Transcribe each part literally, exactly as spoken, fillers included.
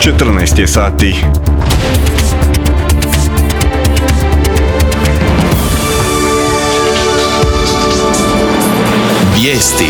četrnaest je sati. Vijesti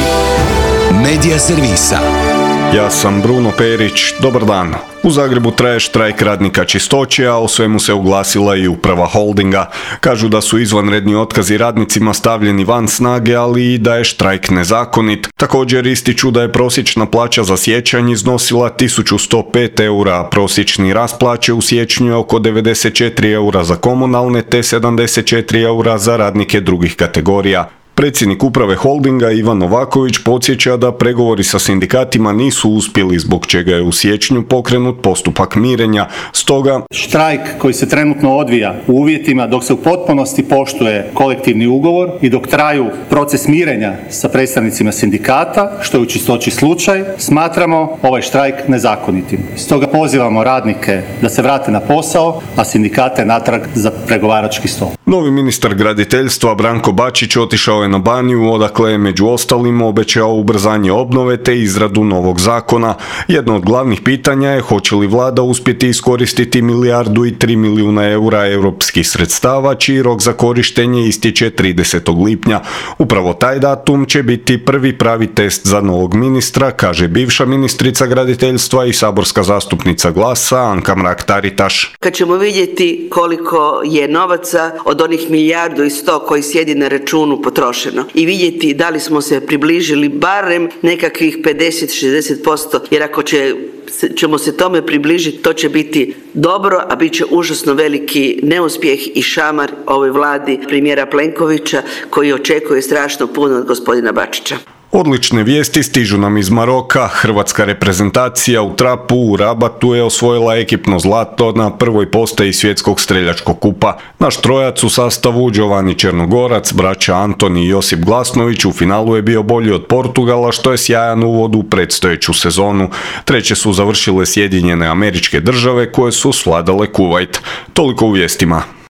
Medija servisa. Ja sam Bruno Perić, dobar dan. U Zagrebu traje štrajk radnika Čistoće, a o svemu se oglasila i uprava Holdinga. Kažu da su izvanredni otkazi radnicima stavljeni van snage, ali i da je štrajk nezakonit. Također ističu da je prosječna plaća za siječanj iznosila tisuću sto pet eura, a prosječni rast plaće u siječnju je oko devedeset četiri eura za komunalne te sedamdeset četiri eura za radnike drugih kategorija. Predsjednik uprave Holdinga Ivan Novaković podsjeća da pregovori sa sindikatima nisu uspjeli, zbog čega je u siječnju pokrenut postupak mirenja. Stoga štrajk koji se trenutno odvija u uvjetima dok se u potpunosti poštuje kolektivni ugovor i dok traju proces mirenja sa predstavnicima sindikata, što je u Čistoći slučaj, smatramo ovaj štrajk nezakonitim. Stoga pozivamo radnike da se vrate na posao, a sindikate natrag za pregovarački stol. Novi ministar graditeljstva Branko Bačić otišao je na Baniju, odakle je među ostalim obećao ubrzanje obnove te izradu novog zakona. Jedno od glavnih pitanja je hoće li vlada uspjeti iskoristiti milijardu i tri milijuna eura europskih sredstava, čiji rok za korištenje istječe tridesetog lipnja. Upravo taj datum će biti prvi pravi test za novog ministra, kaže bivša ministrica graditeljstva i saborska zastupnica Glasa Anka Mrak-Taritaš. Kad ćemo vidjeti koliko je novaca od onih milijardu i sto koji sjedi na računu potrošeno i vidjeti da li smo se približili barem nekakvih pedeset do šezdeset posto, jer ako će, ćemo se tome približiti, to će biti dobro, a bit će užasno veliki neuspjeh i šamar ovoj vladi premijera Plenkovića, koji očekuje strašno puno od gospodina Bačića. Odlične vijesti stižu nam iz Maroka. Hrvatska reprezentacija u trapu u Rabatu je osvojila ekipno zlato na prvoj postaji svjetskog streljačkog kupa. Naš trojac u sastavu Giovanni Černogorac, braća Antoni i Josip Glasnović u finalu je bio bolji od Portugala, što je sjajan uvod u predstojeću sezonu. Treće su završile Sjedinjene Američke Države, koje su svladale Kuvajt. Toliko u vijestima.